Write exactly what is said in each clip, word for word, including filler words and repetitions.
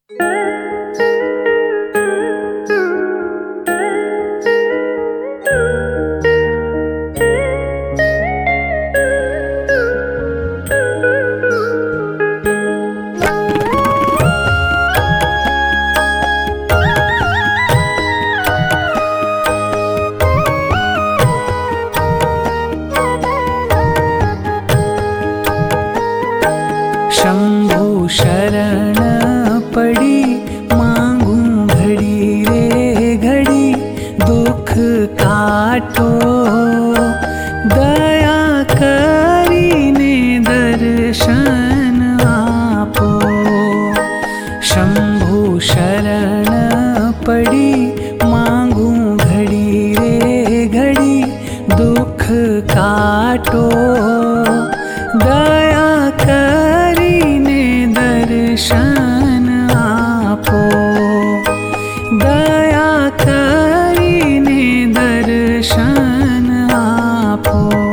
शंभु शरण पड़ी मांगू घड़ी रे घड़ी दुख काटो दया करीने दर्शन आपो। शंभु शरण पड़ी मांगू घड़ी रे घड़ी दुख काटो दया करीने दर्शन आपो। दया करीने दर्शन आपो।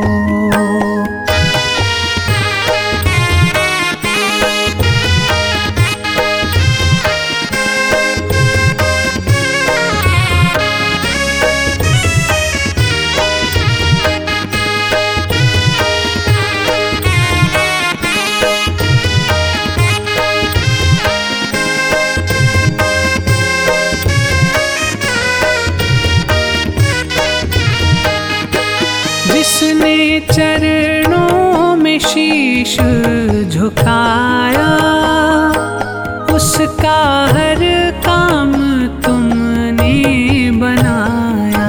जिसने चरणों में शीश झुकाया उसका हर काम तुमने बनाया।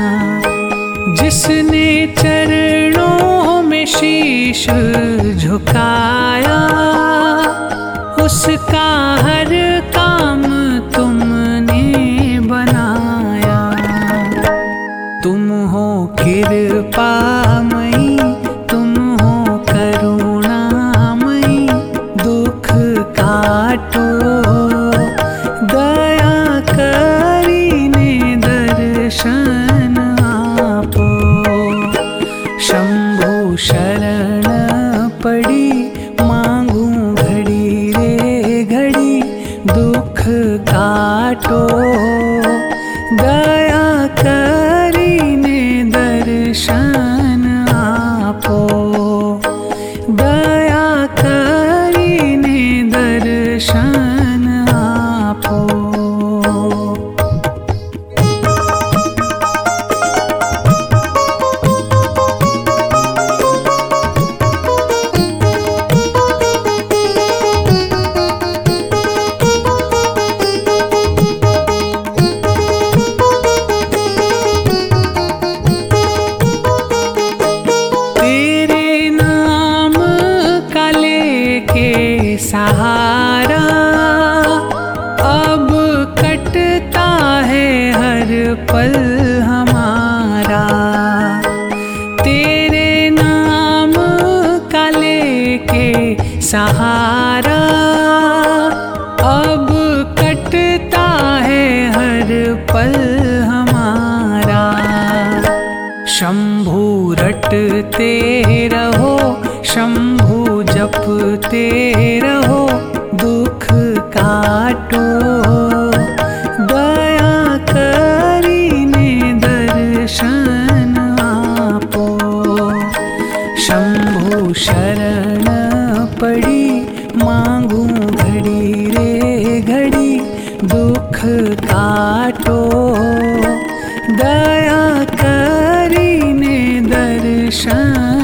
जिसने चरणों में शीश झुकाया उसका हर काम तुमने बनाया। तुम हो कृपामयी तुम हो करुणामयी दुख काटो दया करीने दर्शन आपो। शंभु शरण पड़ी मांगू घड़ी रे घड़ी दुख काटो दया करीने दर्शन आपो। दया करीने दर्शन आपो। सहारा अब कटता है हर पल हमारा। तेरे नाम का लेके सहारा अब कटता है हर पल हमारा। शंभु रटते रहो शंभु जपते रहो दुख काटो दया करीने दर्शन आपो। शंभु शरण पड़ी मांगू घड़ी रे घड़ी दुख काटो दया करीने दर्शन